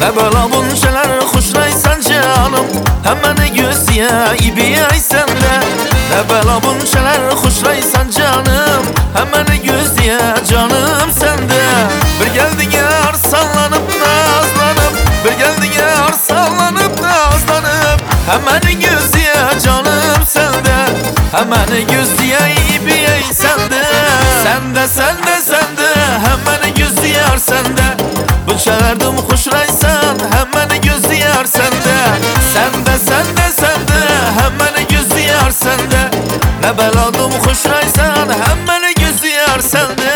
Ne bela buncalar hoşlaysan canım, hemen gözüye ibi ay sende. Ne bela buncalar hoşlaysan canım, hemen gözüye canım sende. Bir geldin yar sallanıp nazlanıp, bir geldin yar sallanıp nazlanıp, hemen gözüye canım sende, hemen gözüye ibi ay sende. Sende sende sende, hemen gözüye sende. Bunçalardım hoşlaysan, hemen gözü yar sende. Sende sende sende, hemen gözü yar sende. Ne beladım hoşlaysan, hemen gözü yar sende.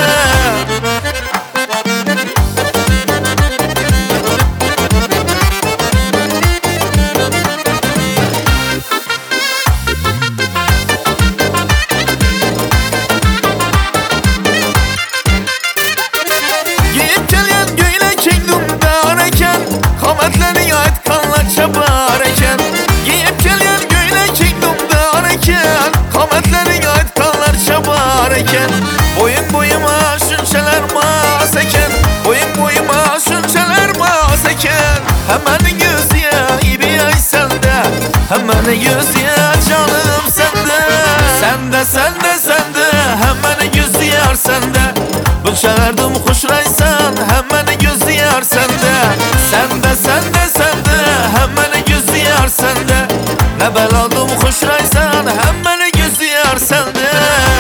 Kametlerin ait kanlar çabar eken, giyip gelen göyle kingdomda areken. Kametlerin ait kanlar çabar eken, boyun boyuma şunçeler mas eken, boyun boyuma şunçeler mas eken. Hemen gözüye ibi ay sende, hemen gözüye canım sende. Sende sende sende, hemen gözü yar sende. Bunçalardım hoşlaysan, hemen gözü yar sende. Sende sende sende, hemen gözü yar sende. Ne beladım hoşlaysan, hemen gözü yar sende.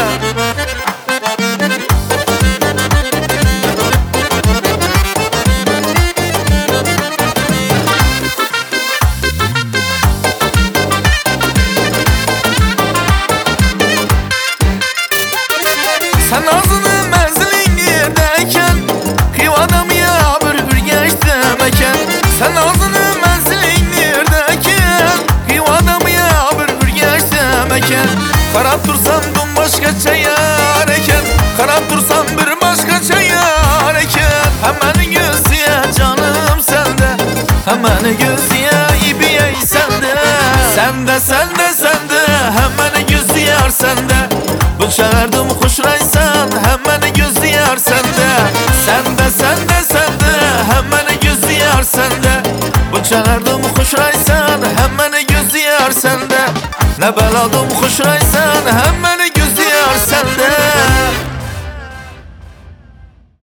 Sen ağzını menzilin yerdeyken, kıyvadam ya bir geçtim eken. Sen ağzını menzilin yerdeyken, kıyvadam ya bir geçtim eken. Karab dursam dum başka yar eken, karab dursam bir başka yar eken. Hemen gözüye canım sende, hemen gözüye ibi ay sende. Sende sende sende, hemen gözü yar sende. Bunçalardım hoşlaysan, hemen gözü yar sende. Sende sende sende, hemen gözü yar sende. Bunçalardım hoşlaysan, hemen gözü yar sende. Ne beladım hoşlaysan, hemen